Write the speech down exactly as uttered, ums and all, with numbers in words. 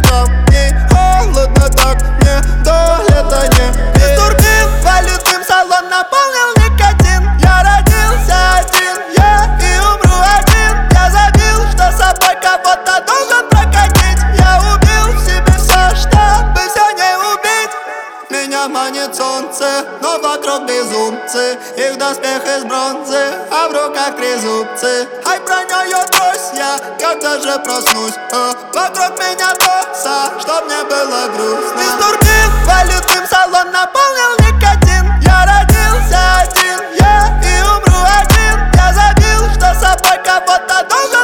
ветром, и холодно так мне до лета не. Из турбин валит дым, салон наполнил никотин. Я родился один, я и умру один. Я забил, что собой кого-то должен прокатить. Я убил в себе все, чтобы все не убить. Меня манит солнце, но вокруг безумцы. Их доспех из бронзы, а в руках трезубцы. Ай, бронёю брось, я когда же проснусь, а? Вокруг меня тоса, чтоб мне было грустно. Из турбин валит дым, салон наполнил никотин. Я родился один, я и умру один. Я забил, что собой кого-то должен